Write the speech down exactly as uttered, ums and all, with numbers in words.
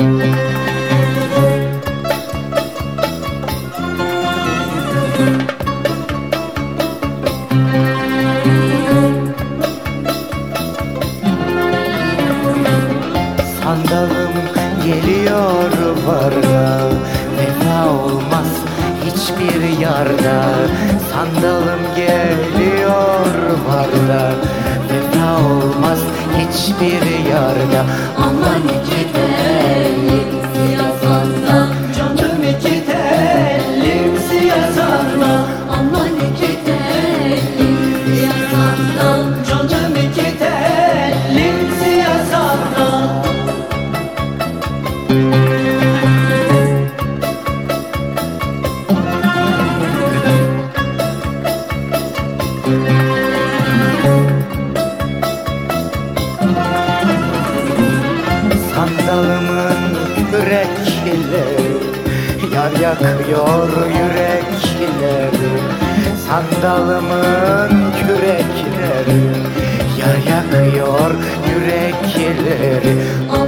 Sandalım geliyor barda, vefa olmaz hiçbir yarda. Sandalım geliyor barda, vefa olmaz hiçbir yarda. Aman iki tellim siyah sandal, Canım iki tellim siyah sandal, aman iki tellim siyah sandal. canım iki tellim siyah sandal. Sandalımın yürekleri yar yakıyor yürekleri. Sandalımın kürekleri yar yakıyor yürekleri.